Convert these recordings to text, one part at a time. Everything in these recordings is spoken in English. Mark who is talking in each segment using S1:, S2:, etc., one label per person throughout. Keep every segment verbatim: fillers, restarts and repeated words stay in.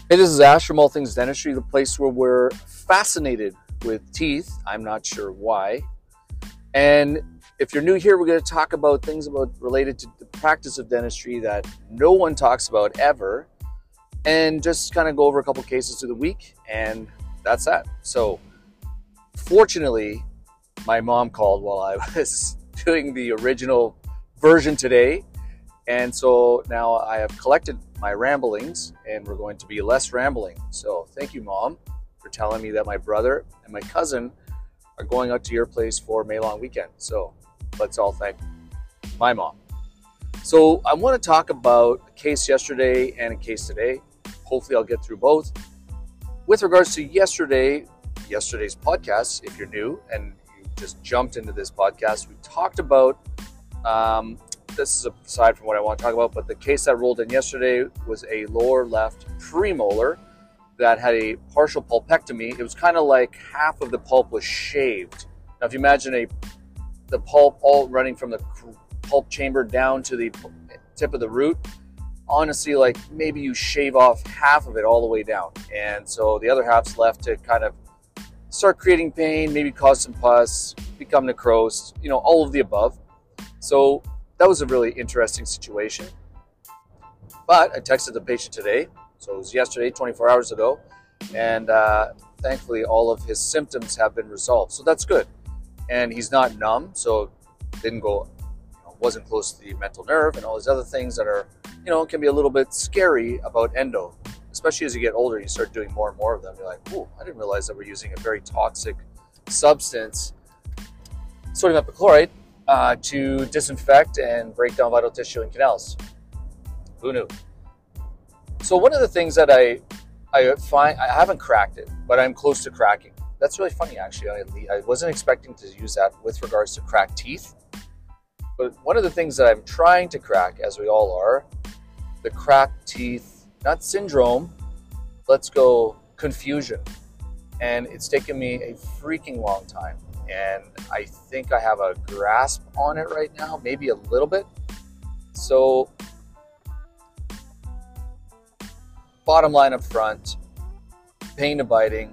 S1: Hey, this is Ash from All Things Dentistry, the place where we're fascinated with teeth. I'm not sure why. And if you're new here, we're going to talk about things about related to the practice of dentistry that no one talks about ever, and just kind of go over a couple cases through the week, and that's that. So, fortunately, my mom called while I was doing the original version today, and so now I have collected my ramblings and we're going to be less rambling. So thank you, Mom, for telling me that my brother and my cousin are going out to your place for May long weekend. So let's all thank my mom. So I want to talk about a case yesterday and a case today. Hopefully I'll get through both. With regards to yesterday, yesterday's podcast, if you're new and you just jumped into this podcast, we talked about um, this is aside from what I want to talk about, but the case that rolled in yesterday was a lower left premolar that had a partial pulpectomy. It was kind of like half of the pulp was shaved. Now, if you imagine a the pulp all running from the pulp chamber down to the tip of the root, honestly, like maybe you shave off half of it all the way down. And so the other half's left to kind of start creating pain, maybe cause some pus, become necrosed, you know, all of the above. So that was a really interesting situation. But I texted the patient today, so it was yesterday, twenty-four hours ago, and uh, thankfully all of his symptoms have been resolved. So that's good. And he's not numb, so didn't go, you know, wasn't close to the mental nerve and all these other things that are, you know, can be a little bit scary about endo. Especially as you get older, you start doing more and more of them. You're like, ooh, I didn't realize that we're using a very toxic substance, sodium epichlorite, Uh, to disinfect and break down vital tissue and canals. Who knew? So one of the things that I I find, I haven't cracked it, but I'm close to cracking. That's really funny, actually. I, I wasn't expecting to use that with regards to cracked teeth. But one of the things that I'm trying to crack, as we all are, the cracked teeth, not syndrome, let's go confusion. And it's taken me a freaking long time. And I think I have a grasp on it right now, maybe a little bit. So, bottom line up front, pain to biting,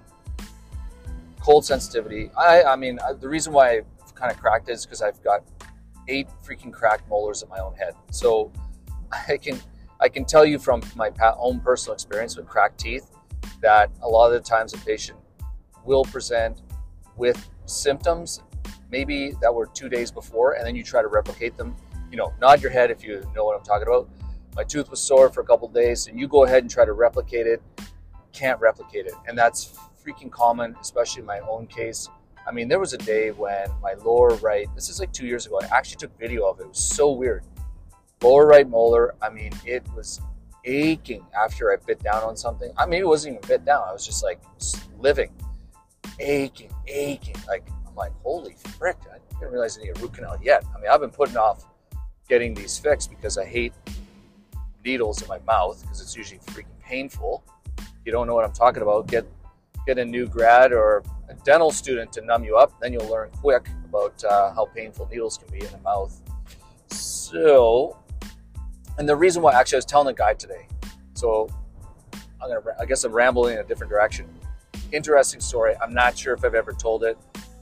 S1: cold sensitivity. I, I mean, I, the reason why I've kind of cracked it is because I've got eight freaking cracked molars in my own head. So, I can I can tell you from my own personal experience with cracked teeth that a lot of the times a patient will present with symptoms maybe that were two days before, and then you try to replicate them. You know, nod your head if you know what I'm talking about. My tooth was sore for a couple of days, and you go ahead and try to replicate it. Can't replicate it, and that's freaking common, especially in my own case. I mean, there was a day when my lower right, this is like two years ago, I actually took video of it. It was so weird. Lower right molar, I mean, it was aching after I bit down on something. I mean, it wasn't even bit down. I was just like living. aching, aching. Like, I'm like, holy frick, I didn't realize I need a root canal yet. I mean, I've been putting off getting these fixed because I hate needles in my mouth because it's usually freaking painful. If you don't know what I'm talking about, get get a new grad or a dental student to numb you up, then you'll learn quick about uh, how painful needles can be in the mouth. So, and the reason why, actually, I was telling the guy today, so I'm gonna, I guess I'm rambling in a different direction. Interesting story. I'm not sure if I've ever told it.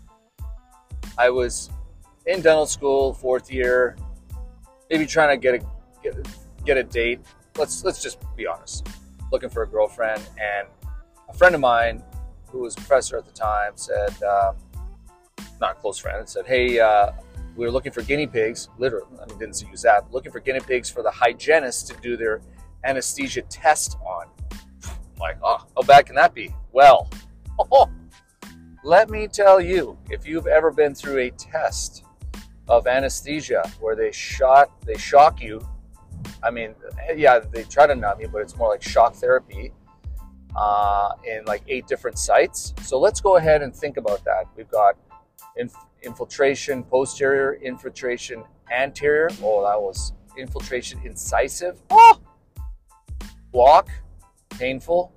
S1: I was in dental school, fourth year, maybe trying to get a get a, get a date. Let's let's just be honest. Looking for a girlfriend, and a friend of mine who was a professor at the time said, um, not a close friend, said, "Hey, uh, we were looking for guinea pigs." Literally, I mean, didn't use that. Looking for guinea pigs for the hygienist to do their anesthesia test on. I'm like, oh, how bad can that be? Well, oh, let me tell you, if you've ever been through a test of anesthesia where they shot, they shock you, I mean, yeah, they try to numb you, but it's more like shock therapy uh, in like eight different sites. So let's go ahead and think about that. We've got inf- infiltration posterior, infiltration anterior. Oh, that was infiltration incisive. Oh! Block, painful.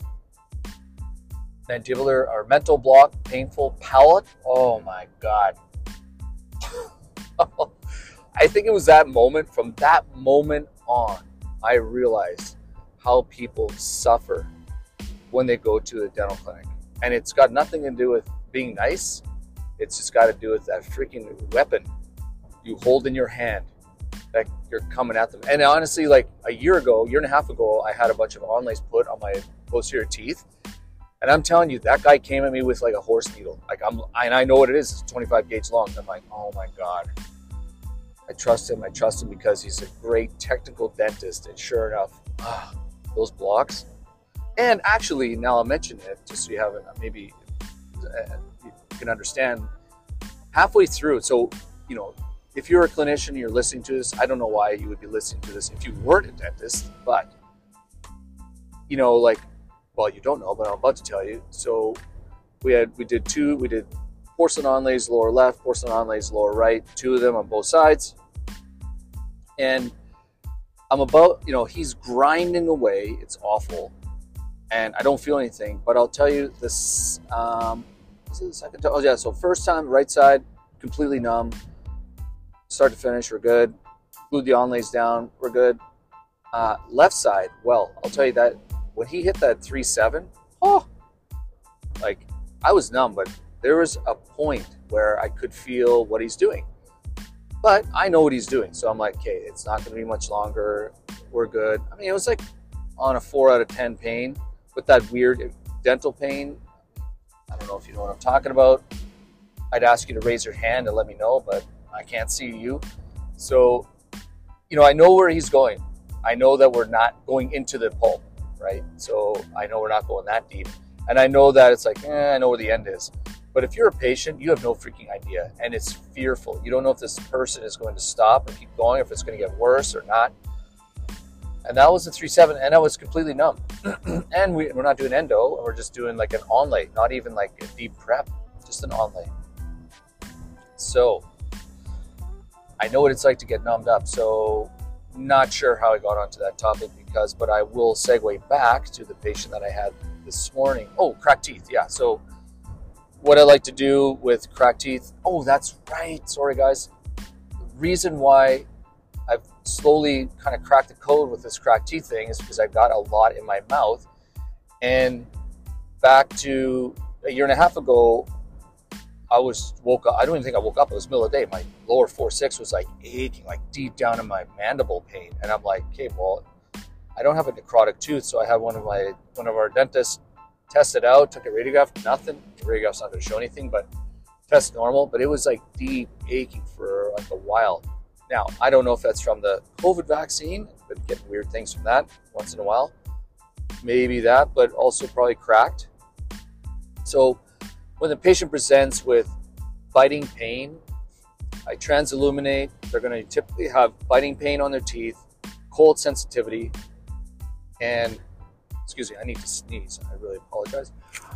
S1: Mandibular or mental block, painful. Palate, oh my God. I think it was that moment, from that moment on, I realized how people suffer when they go to a dental clinic. And it's got nothing to do with being nice. It's just got to do with that freaking weapon you hold in your hand that you're coming at them. And honestly, like a year ago, year and a half ago, I had a bunch of onlays put on my posterior teeth. And I'm telling you, that guy came at me with like a horse needle. Like I'm, and I know what it is. It's twenty-five gauge long. I'm like, oh my God. I trust him. I trust him because he's a great technical dentist. And sure enough, ah, those blocks. And actually, now I'll mention it just so you have it, maybe uh, you can understand. Halfway through, so you know, if you're a clinician, you're listening to this. I don't know why you would be listening to this if you weren't a dentist, but you know, like, well, you don't know, but I'm about to tell you. So we had, we did two, we did porcelain onlays lower left, porcelain onlays lower right, two of them on both sides. And I'm about, you know, he's grinding away. It's awful. And I don't feel anything, but I'll tell you this, um, is it the second time? Oh yeah, so first time, right side, completely numb. Start to finish, we're good. Glued the onlays down, we're good. Uh, left side, well, I'll tell you that when he hit that three seven, oh, like I was numb, but there was a point where I could feel what he's doing. But I know what he's doing, so I'm like, okay, it's not going to be much longer. We're good. I mean, it was like on a four out of ten pain with that weird dental pain. I don't know if you know what I'm talking about. I'd ask you to raise your hand and let me know, but I can't see you. So, you know, I know where he's going. I know that we're not going into the pulp, right? So I know we're not going that deep. And I know that it's like, eh, I know where the end is. But if you're a patient, you have no freaking idea. And it's fearful. You don't know if this person is going to stop or keep going, if it's going to get worse or not. And that was a three seven, and I was completely numb. And we, we're not doing endo, we're just doing like an onlay, not even like a deep prep, just an onlay. So I know what it's like to get numbed up. So not sure how I got onto that topic because, but I will segue back to the patient that I had this morning. Oh, cracked teeth. Yeah. So what I like to do with cracked teeth. Oh, that's right. Sorry, guys. The reason why I've slowly kind of cracked the code with this cracked teeth thing is because I've got a lot in my mouth. And back to a year and a half ago, I was woke up. I don't even think I woke up. It was middle of the day. My lower four six was like aching, like deep down in my mandible pain. And I'm like, okay, well, I don't have a necrotic tooth, so I had one of my one of our dentists test it out, took a radiograph, nothing. The radiograph's not going to show anything, but test normal. But it was like deep aching for like a while. Now, I don't know if that's from the COVID vaccine, but getting weird things from that once in a while. Maybe that, but also probably cracked. So when the patient presents with biting pain, I transilluminate. They're going to typically have biting pain on their teeth, cold sensitivity, and, excuse me, I need to sneeze. I really apologize.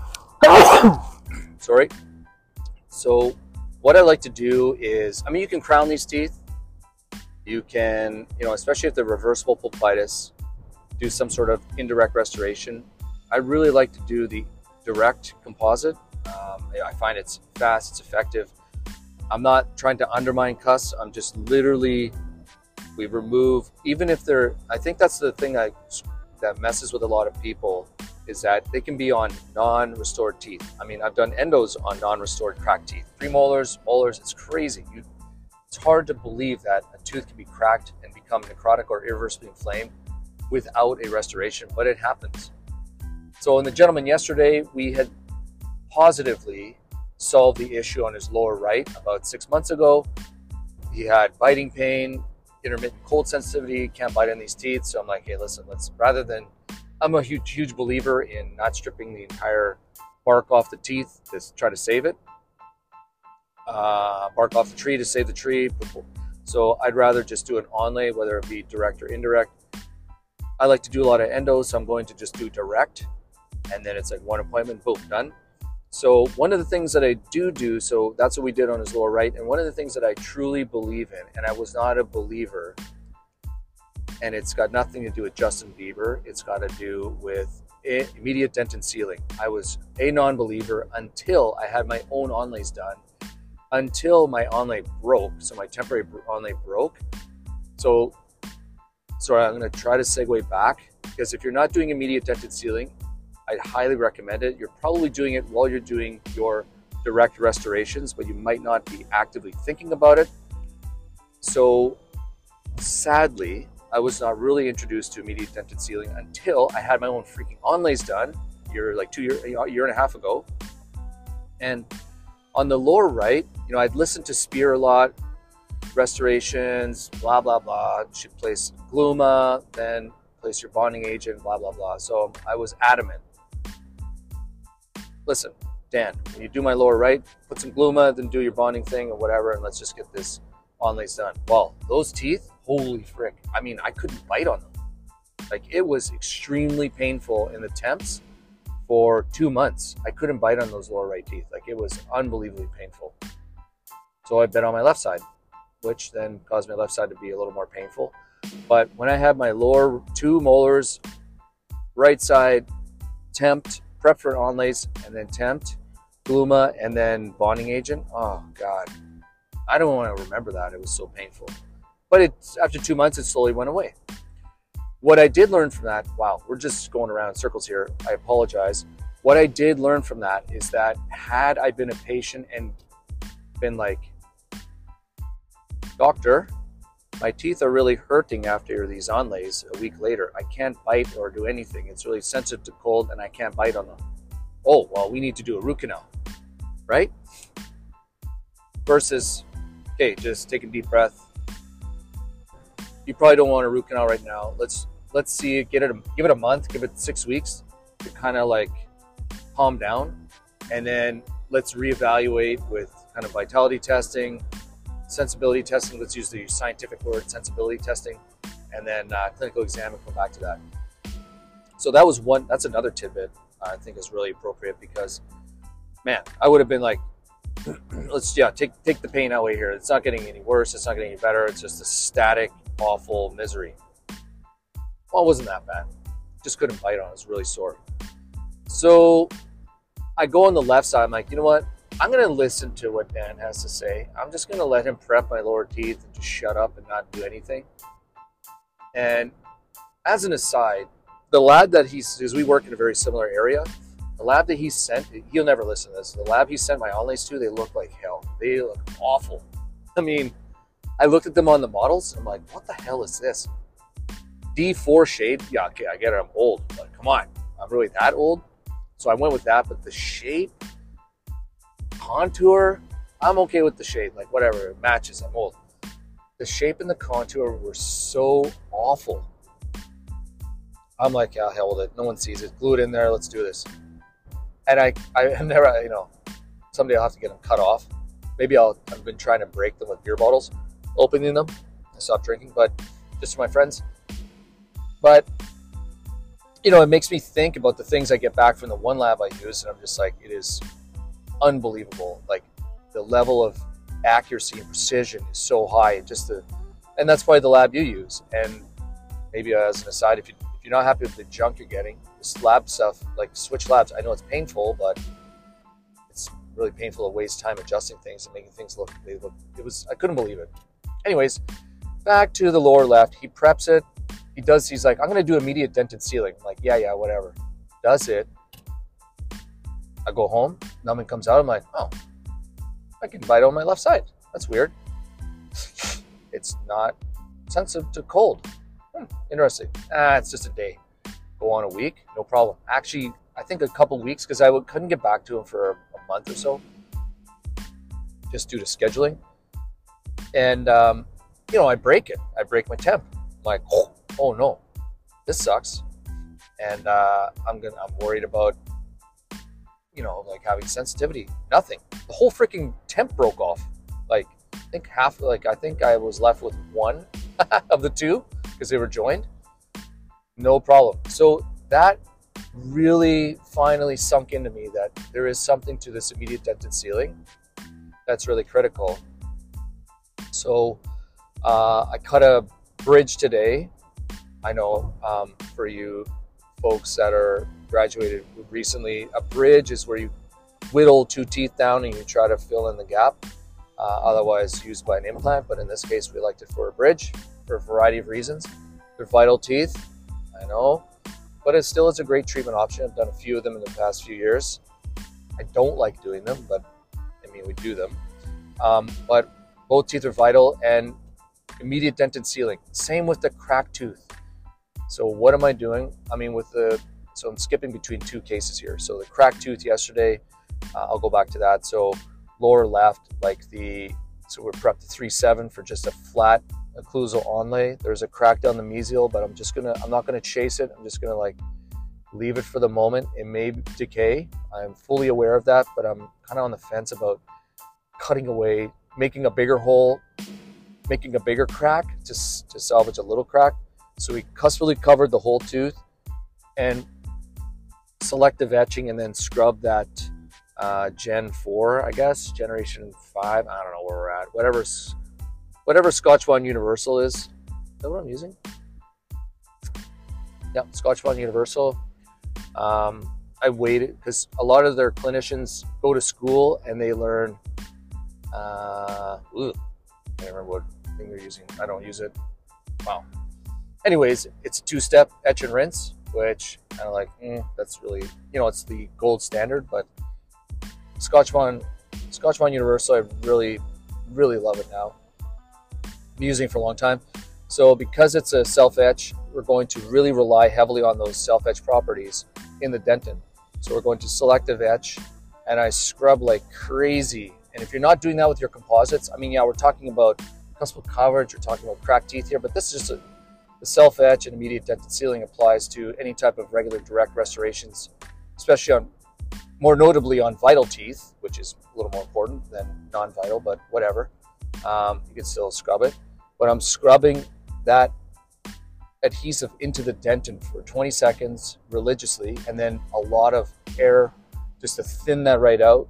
S1: Sorry. So what I like to do is, I mean, you can crown these teeth. You can, you know, especially if they're reversible pulpitis, do some sort of indirect restoration. I really like to do the direct composite. Um, I find it's fast, it's effective. I'm not trying to undermine cusps. I'm just literally, we remove, even if they're, I think that's the thing I, that messes with a lot of people, is that they can be on non-restored teeth. I mean, I've done endos on non-restored cracked teeth. Premolars, molars, it's crazy. You, it's hard to believe that a tooth can be cracked and become necrotic or irreversibly inflamed without a restoration, but it happens. So in the gentleman yesterday, we had positively solved the issue on his lower right about six months ago. He had biting pain, intermittent cold sensitivity, can't bite on these teeth. So I'm like, hey, listen, let's, rather than, I'm a huge, huge believer in not stripping the entire bark off the teeth to try to save it. Uh, bark off the tree to save the tree. So I'd rather just do an onlay, whether it be direct or indirect. I like to do a lot of endo, so I'm going to just do direct. And then it's like one appointment, boom, done. So one of the things that I do do, so that's what we did on his lower right. And one of the things that I truly believe in, and I was not a believer, and it's got nothing to do with Justin Bieber. It's got to do with immediate dentin sealing. I was a non-believer until I had my own onlays done, until my onlay broke. So my temporary onlay broke. So, sorry, I'm going to try to segue back, because if you're not doing immediate dentin sealing, I'd highly recommend it. You're probably doing it while you're doing your direct restorations, but you might not be actively thinking about it. So sadly, I was not really introduced to immediate dented sealing until I had my own freaking onlays done a year, like two year, a year and a half ago. And on the lower right, you know, I'd listened to Spear a lot, restorations, blah, blah, blah. Should place Gluma, then place your bonding agent, blah, blah, blah. So I was adamant. Listen, Dan, when you do my lower right, put some Gluma, then do your bonding thing or whatever, and let's just get this onlays done. Well, those teeth, holy frick. I mean, I couldn't bite on them. Like, it was extremely painful in the temps for two months. I couldn't bite on those lower right teeth. Like, it was unbelievably painful. So I bit on my left side, which then caused my left side to be a little more painful. But when I had my lower two molars, right side, temped, prep for onlays, and then temped, Gluma, and then bonding agent, oh God. I don't want to remember that. It was so painful. But it, after two months, it slowly went away. What I did learn from that, wow, we're just going around in circles here. I apologize. What I did learn from that is that had I been a patient and been like, doctor, my teeth are really hurting after these onlays a week later. I can't bite or do anything. It's really sensitive to cold and I can't bite on them. Oh, well, we need to do a root canal, right? Versus, okay, just take a deep breath. You probably don't want a root canal right now. Let's let's see it, get it, a, give it a month, give it six weeks to kind of like calm down. And then let's reevaluate with kind of vitality testing, sensibility testing. Let's use the scientific word, sensibility testing, and then uh, clinical exam and come back to that. So that was one, that's another tidbit I think is really appropriate because, man, I would have been like, let's, yeah, take, take the pain away here. It's not getting any worse. It's not getting any better. It's just a static, awful misery. Well, it wasn't that bad. Just couldn't bite on it. It was really sore. So I go on the left side. I'm like, you know what? I'm going to listen to what Dan has to say. I'm just going to let him prep my lower teeth and just shut up and not do anything. And as an aside, the lab that he's, because we work in a very similar area, the lab that he sent, he'll never listen to this. The lab he sent my onlays to, they look like hell. They look awful. I mean, I looked at them on the models. I'm like, what the hell is this? D four shade? Yeah, okay, I get it. I'm old, but come on. I'm really that old? So I went with that, but the shape, contour, I'm okay with the shape. Like, whatever, it matches. I'm old. The shape and the contour were so awful. I'm like, yeah, hell with it. No one sees it. Glue it in there. Let's do this. And I, I have never, you know, someday I'll have to get them cut off. Maybe I'll, I've been trying to break them with beer bottles, opening them. I stopped drinking, but just for my friends. But, you know, it makes me think about the things I get back from the one lab I use. And I'm just like, it is unbelievable. Like, the level of accuracy and precision is so high. Just the, and that's probably the lab you use. And maybe as an aside, if you if you're not happy with the junk you're getting, this lab stuff, like switch labs, I know it's painful, but it's really painful to waste time adjusting things and making things look, they look, it was, I couldn't believe it. Anyways, back to the lower left, he preps it. He does, he's like, I'm going to do immediate dented sealing. I'm like, yeah, yeah, whatever. Does it. I go home, numbing comes out. I'm like, oh, I can bite on my left side. That's weird. It's not sensitive to cold. Hmm, interesting. Ah, it's just a day. Go on a week, no problem. Actually, I think a couple weeks because I couldn't get back to him for a month or so, just due to scheduling. And um, you know, I break it. I break my temp. I'm like, oh, oh no, this sucks. And uh, I'm gonna. I'm worried about, you know, like having sensitivity. Nothing. The whole freaking temp broke off. Like, I think half. Like, I think I was left with one of the two because they were joined. No problem. So that really finally sunk into me that there is something to this immediate dented sealing that's really critical. So uh, I cut a bridge today. I know um, for you folks that are graduated recently, a bridge is where you whittle two teeth down and you try to fill in the gap, uh, otherwise used by an implant. But in this case, we liked it for a bridge for a variety of reasons. They're vital teeth, I know, but it still is a great treatment option. I've done a few of them in the past few years. I don't like doing them, but I mean, we do them. Um, but both teeth are vital, and immediate dentin sealing. Same with the cracked tooth. So what am I doing? I mean, with the, so I'm skipping between two cases here. So the cracked tooth yesterday, uh, I'll go back to that. So lower left, like the, so we're prepped to three seven for just a flat occlusal onlay. There's a crack down the mesial, but I'm just gonna, I'm not gonna chase it. I'm just gonna like leave it for the moment. It may decay. I'm fully aware of that, but I'm kind of on the fence about cutting away, making a bigger hole, making a bigger crack to, to salvage a little crack. So we cuspidly covered the whole tooth and selective etching, and then scrub that uh, Gen four, I guess, Generation five. I don't know where we're at. Whatever, whatever Scotch Bond Universal is. Is that what I'm using? Yeah, Scotch Bond Universal. Um, I waited because a lot of their clinicians go to school and they learn. Uh, ooh, I can't remember what thing they're using. I don't use it. Wow. Anyways, it's a two-step etch and rinse, which kind of like, mm, that's really, you know, it's the gold standard, but Scotch Bond, Scotch Bond Universal, I really, really love it now. Been using it for a long time. So because it's a self-etch, we're going to really rely heavily on those self-etch properties in the dentin. So we're going to selective etch, and I scrub like crazy. And if you're not doing that with your composites, I mean, yeah, we're talking about cuspal coverage, we're talking about cracked teeth here, but this is just a, the self-etch and immediate dentin sealing applies to any type of regular direct restorations, especially on, more notably on vital teeth, which is a little more important than non-vital, but whatever. Um, you can still scrub it. But I'm scrubbing that adhesive into the dentin for twenty seconds religiously, and then a lot of air just to thin that right out.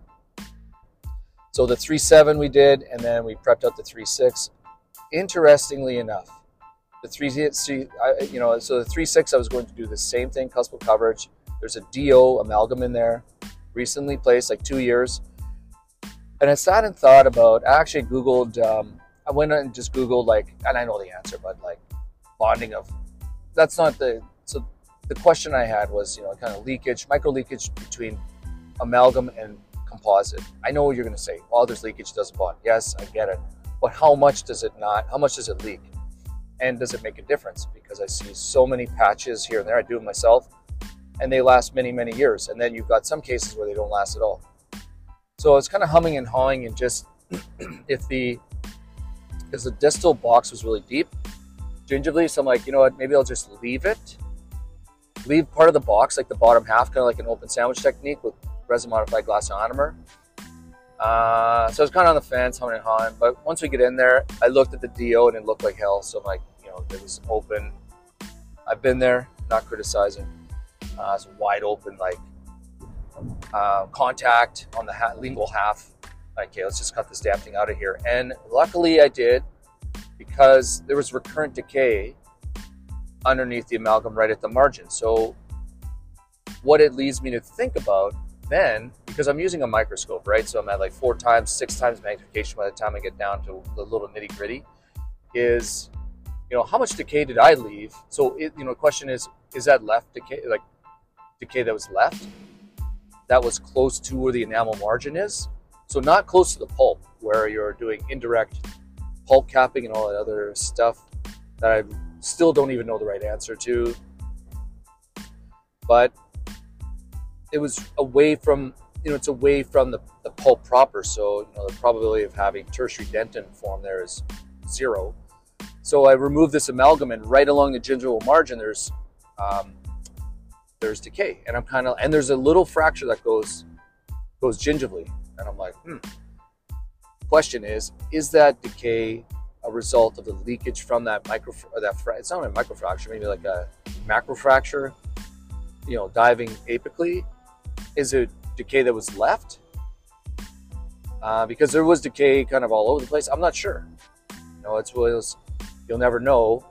S1: So the three seven we did, and then we prepped out the three six. Interestingly enough, the three, you know, so the three six I was going to do the same thing, cuspal coverage. There's a D O amalgam in there, recently placed, like two years. And I sat and thought about, I actually Googled, um, I went and just Googled like, and I know the answer, but like bonding of, that's not the, so the question I had was, you know, kind of leakage, micro leakage between amalgam and composite. I know what you're going to say. Well, there's leakage, doesn't bond. Yes, I get it. But how much does it not, how much does it leak? And does it make a difference? Because I see so many patches here and there. I do it myself, and they last many, many years. And then you've got some cases where they don't last at all. So I was kind of humming and hawing, and just if the, because the distal box was really deep, gingerly, so I'm like, you know what, maybe I'll just leave it. Leave part of the box, like the bottom half, kind of like an open sandwich technique with resin modified glass ionomer. Uh, so I was kind of on the fence, humming and hawing, but once we get in there, I looked at the D O and it looked like hell. So I'm like, you know, it was open. I've been there, not criticizing. Uh, it's wide open, like uh, contact on the ha lingual half. Okay, let's just cut this damn thing out of here. And luckily I did, because there was recurrent decay underneath the amalgam right at the margin. So what it leads me to think about then, because I'm using a microscope, right? So I'm at like four times, six times magnification by the time I get down to the little nitty gritty, is, you know, how much decay did I leave? So, it, you know, the question is, is that left decay, like decay that was left, that was close to where the enamel margin is? So not close to the pulp, where you're doing indirect pulp capping and all that other stuff that I still don't even know the right answer to. But it was away from, you know, it's away from the, the pulp proper. So, you know, the probability of having tertiary dentin form there is zero. So I removed this amalgam, and right along the gingival margin, there's, um, there's decay. And I'm kind of, and there's a little fracture that goes, goes gingivally. And I'm like, hmm. Question is, is that decay a result of the leakage from that micro, or that, it's not a microfracture, maybe like a macrofracture, you know, diving apically? Is it decay that was left? Uh, because there was decay kind of all over the place. I'm not sure. You know, it's was, you'll never know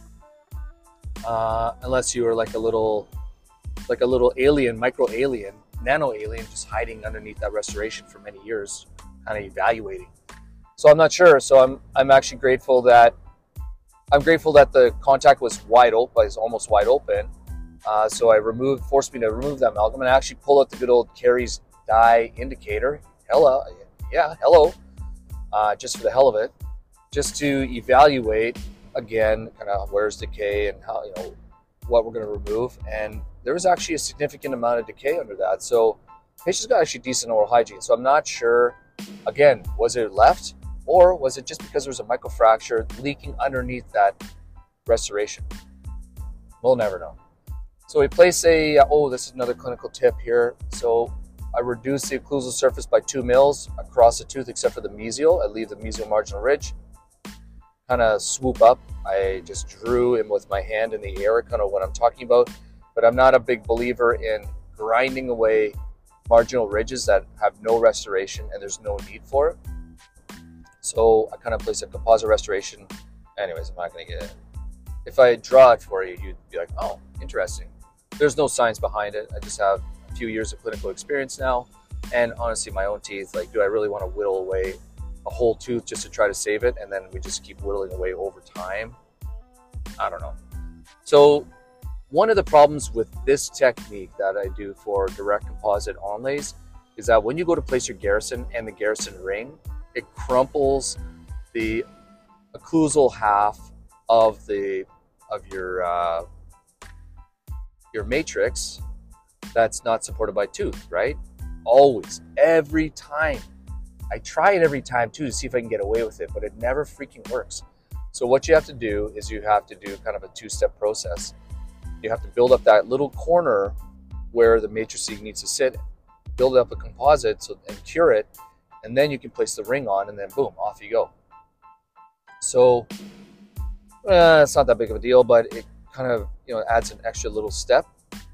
S1: uh, unless you are like a little, like a little alien, micro alien, nano alien, just hiding underneath that restoration for many years, kind of evaluating. So I'm not sure. So I'm I'm actually grateful that I'm grateful that the contact was wide open, was almost wide open. Uh, so I removed, forced me to remove that amalgam, and I actually pull out the good old Caries dye indicator. Hello, yeah, hello, uh, just for the hell of it, just to evaluate again, kind of where's decay and how, you know, what we're going to remove. And there was actually a significant amount of decay under that. So patient's got actually decent oral hygiene. So I'm not sure, again, was it left, or was it just because there was a microfracture leaking underneath that restoration? We'll never know. So we place a, oh, this is another clinical tip here. So I reduce the occlusal surface by two mils across the tooth, except for the mesial. I leave the mesial marginal ridge. Kind of swoop up. I just drew in with my hand in the air, kind of what I'm talking about. But I'm not a big believer in grinding away marginal ridges that have no restoration and there's no need for it. So I kind of place a composite restoration. Anyways, I'm not going to get it. If I draw it for you, you'd be like, oh, interesting. There's no science behind it. I just have a few years of clinical experience now. And honestly, my own teeth, like, do I really want to whittle away a whole tooth just to try to save it? And then we just keep whittling away over time? I don't know. So one of the problems with this technique that I do for direct composite onlays is that when you go to place your Garrison and the Garrison ring, it crumples the occlusal half of the of your uh, your matrix that's not supported by tooth, right? Always, every time. I try it every time too to see if I can get away with it, but it never freaking works. So what you have to do is you have to do kind of a two-step process. You have to build up that little corner where the matrix needs to sit, build up a composite so, and cure it, and then you can place the ring on, and then boom, off you go. So uh, it's not that big of a deal, but it kind of, you know, adds an extra little step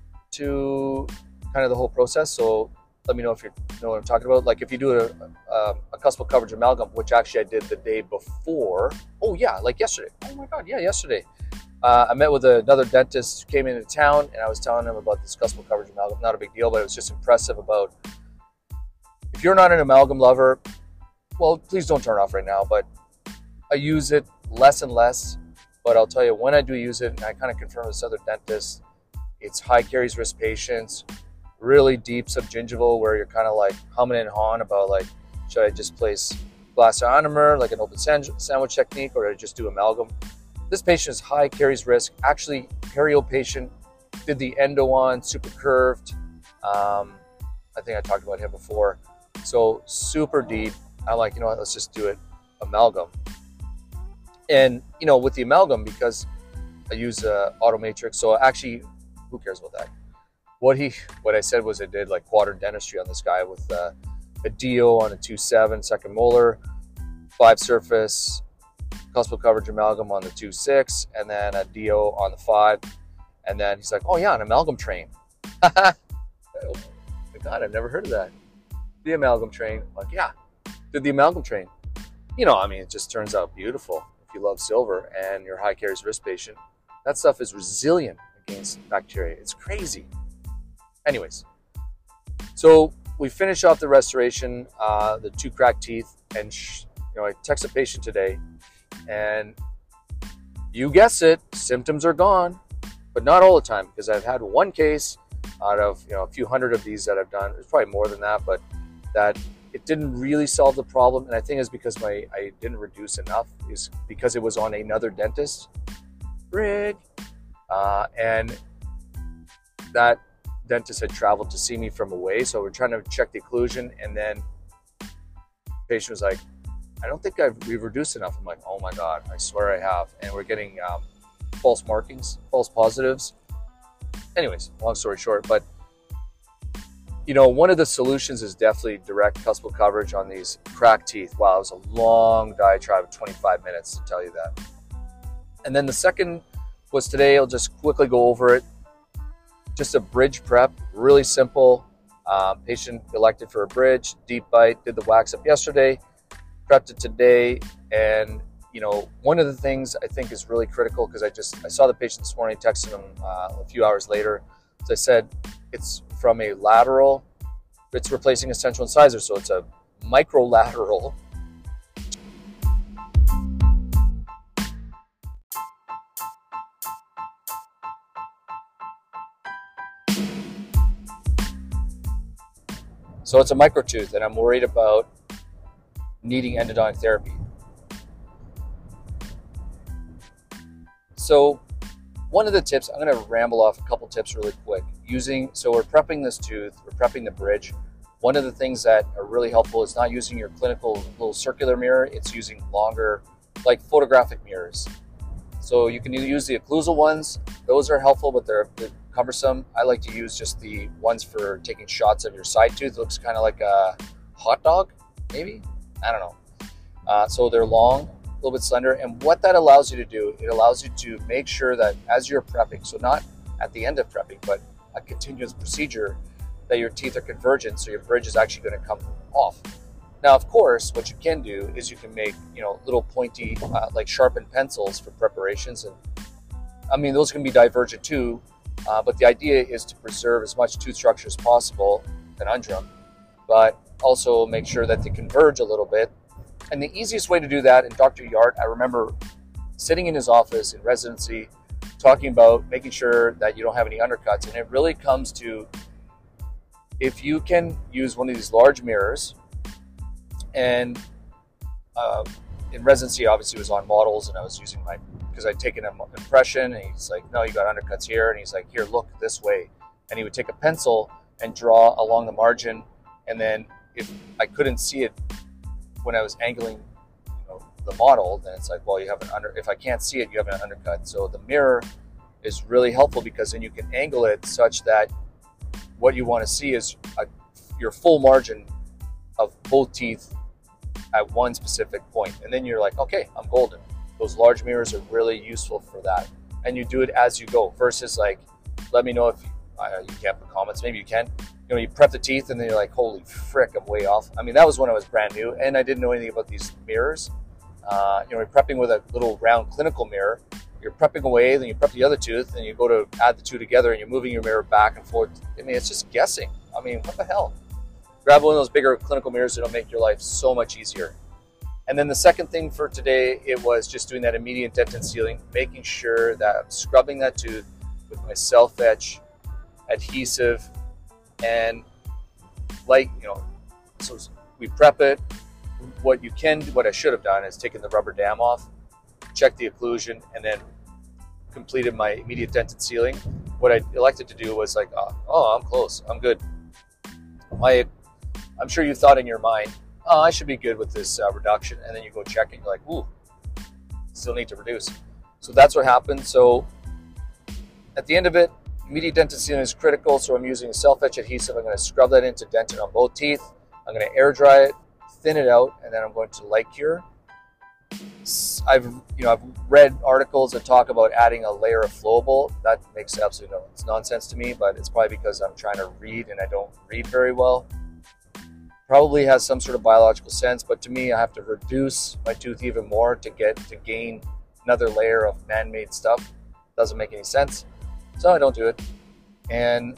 S1: to kind of the whole process. So let me know if you know what I'm talking about. Like if you do a, a, a cuspal coverage amalgam, which actually I did the day before. Oh yeah, like yesterday. Oh my God, yeah, yesterday. Uh, I met with another dentist who came into town, and I was telling him about this cuspal coverage amalgam. Not a big deal, but it was just impressive about, if you're not an amalgam lover, well, please don't turn off right now, but I use it less and less. But I'll tell you, when I do use it, and I kind of confirm with this other dentist, it's high caries risk patients, really deep subgingival, where you're kind of like humming and hawing about, like, should I just place glass ionomer, like an open sandwich technique, or should I just do amalgam? This patient is high caries risk. Actually, perio patient, did the endo on, super curved. Um, I think I talked about him before. So super deep. I'm like, you know what, let's just do it amalgam. And, you know, with the amalgam, because I use uh, auto matrix, so actually, who cares about that? What he, what I said was I did like quadrant dentistry on this guy with uh, a D O on a two seven, second molar, five surface, cuspal coverage amalgam on the two six, and then a D O on the five. And then he's like, oh yeah, an amalgam train. Oh my God, I've never heard of that. The amalgam train. I'm like, yeah, did the amalgam train. You know, I mean, it just turns out beautiful. If you love silver and you're a high caries risk patient, that stuff is resilient against bacteria. It's crazy. Anyways, so we finish off the restoration, uh, the two cracked teeth, and sh you know, I text a patient today, and you guess it, symptoms are gone, but not all the time, because I've had one case out of, you know, a few hundred of these that I've done. It's probably more than that, but that it didn't really solve the problem. And I think it's because my I didn't reduce enough, is because it was on another dentist rig, uh, and that dentist had traveled to see me from away, so we're trying to check the occlusion, and then the patient was like, I don't think I've we've reduced enough. I'm like, oh my God, I swear I have. And we're getting um, false markings, false positives. Anyways, long story short, but you know, one of the solutions is definitely direct cuspal coverage on these cracked teeth. Wow, it was a long diatribe of twenty-five minutes to tell you that. And then the second was today, I'll just quickly go over it. Just a bridge prep, really simple. Um, patient elected for a bridge, deep bite, did the wax up yesterday, prepped it today. And you know, one of the things I think is really critical, because I just I saw the patient this morning, texted him uh, a few hours later. As I said, it's from a lateral, it's replacing a central incisor, so it's a microlateral. So it's a microtooth, and I'm worried about needing endodontic therapy. So one of the tips, I'm going to ramble off a couple tips really quick. Using, so we're prepping this tooth, we're prepping the bridge. One of the things that are really helpful is not using your clinical little circular mirror, it's using longer, like photographic mirrors. So you can use the occlusal ones, those are helpful, but they're a bit cumbersome. I like to use just the ones for taking shots of your side tooth. It looks kind of like a hot dog, maybe? I don't know. Uh, so they're long, a little bit slender, and what that allows you to do, it allows you to make sure that as you're prepping, so not at the end of prepping, but a continuous procedure, that your teeth are convergent, so your bridge is actually going to come off. Now, of course, what you can do is you can make, you know, little pointy, uh, like sharpened pencils for preparations, and I mean, those can be divergent too, uh, but the idea is to preserve as much tooth structure as possible, conundrum, but also make sure that they converge a little bit. And the easiest way to do that, and Doctor Yart, I remember sitting in his office in residency, talking about making sure that you don't have any undercuts, and it really comes to, if you can use one of these large mirrors, and uh, in residency, obviously, it was on models, and I was using my, because I'd taken an impression, and he's like, no, you got undercuts here, and he's like, here, look this way. And he would take a pencil and draw along the margin, and then if I couldn't see it when I was angling, you know, the model, then it's like, well, you have an under, if I can't see it, you have an undercut. So the mirror is really helpful because then you can angle it such that what you want to see is a, your full margin of both teeth at one specific point. And then you're like, okay, I'm golden. Those large mirrors are really useful for that. And you do it as you go versus like, let me know if uh, you can't put comments, maybe you can. You know, you prep the teeth and then you're like, holy frick, I'm way off. I mean, that was when I was brand new and I didn't know anything about these mirrors. Uh, you know, you're prepping with a little round clinical mirror. You're prepping away, then you prep the other tooth, and you go to add the two together and you're moving your mirror back and forth. I mean, it's just guessing. I mean, what the hell? Grab one of those bigger clinical mirrors, it'll make your life so much easier. And then the second thing for today, it was just doing that immediate dentin sealing, making sure that I'm scrubbing that tooth with my self-etch adhesive, and like, you know, so we prep it. What you can, what I should have done is taken the rubber dam off, checked the occlusion, and then completed my immediate dentin sealing. What I elected to do was like, oh, oh I'm close, I'm good. My, I'm sure you thought in your mind, oh, I should be good with this uh, reduction, and then you go check and you're like, ooh, still need to reduce. So that's what happened. So at the end of it, immediate dentin sealing is critical, so I'm using a self-etch adhesive. I'm going to scrub that into dentin on both teeth. I'm going to air dry it, thin it out, and then I'm going to light cure. I've, you know, I've read articles that talk about adding a layer of flowable. That makes absolutely no, it's nonsense to me, but it's probably because I'm trying to read and I don't read very well. Probably has some sort of biological sense, but to me, I have to reduce my tooth even more to get to gain another layer of man-made stuff. Doesn't make any sense, so I don't do it. And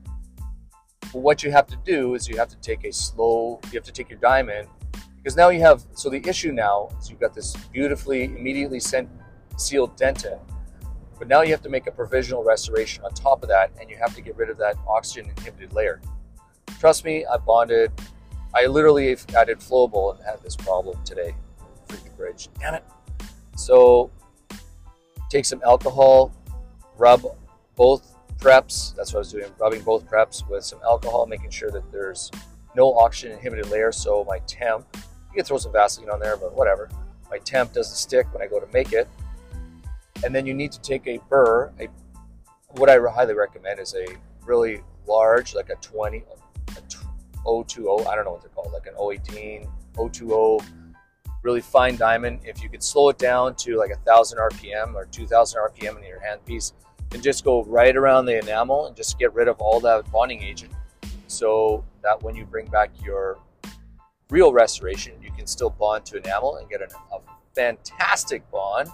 S1: what you have to do is you have to take a slow, you have to take your diamond, because now you have, so the issue now is you've got this beautifully, immediately sent, sealed dentin, but now you have to make a provisional restoration on top of that, and you have to get rid of that oxygen inhibited layer. Trust me, I bonded, I literally added flowable and had this problem today. Freaking bridge, damn it. So take some alcohol, rub both preps, that's what I was doing, rubbing both preps with some alcohol, making sure that there's no oxygen inhibited layer, so my temp, you can throw some Vaseline on there, but whatever. My temp doesn't stick when I go to make it. And then you need to take a burr. A, what I highly recommend is a really large, like a twenty, a oh two oh, I don't know what they're called, like an oh eighteen, oh twenty, really fine diamond. If you could slow it down to like one thousand R P M or two thousand R P M in your handpiece, and just go right around the enamel and just get rid of all that bonding agent, so that when you bring back your real restoration, you can still bond to enamel and get an, a fantastic bond.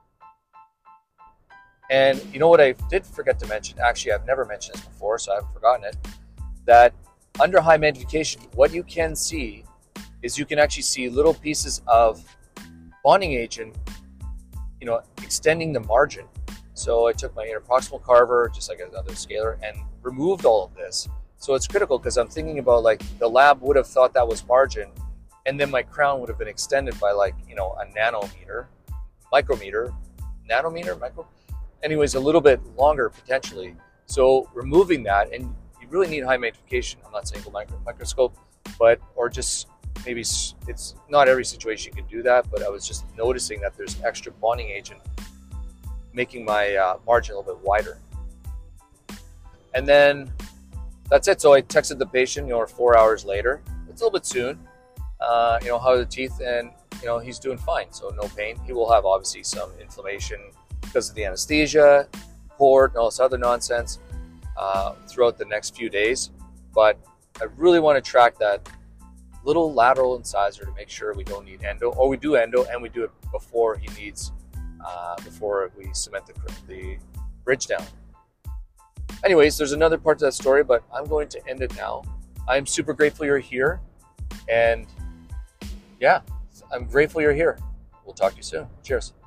S1: And you know what I did forget to mention, actually I've never mentioned this before, so I haven't forgotten it, that under high magnification, what you can see is you can actually see little pieces of bonding agent, you know, extending the margin. So I took my interproximal carver, just like another scaler, and removed all of this. So it's critical because I'm thinking about like the lab would have thought that was margin, and then my crown would have been extended by like, you know, a nanometer, micrometer, nanometer, micro, anyways, a little bit longer potentially. So removing that, and you really need high magnification. I'm not saying go micro, microscope, but, or just maybe it's not every situation you can do that, but I was just noticing that there's extra bonding agent making my uh, margin a little bit wider. And then that's it. So I texted the patient, you know, four hours later. It's a little bit soon. Uh, you know, how are the teeth? And, you know, he's doing fine. So no pain. He will have obviously some inflammation because of the anesthesia, port, and all this other nonsense uh, throughout the next few days. But I really want to track that little lateral incisor to make sure we don't need endo, or we do endo and we do it before he needs, uh, before we cement the, the bridge down. Anyways, there's another part to that story, but I'm going to end it now. I'm super grateful you're here. And yeah, I'm grateful you're here. We'll talk to you soon. Cheers.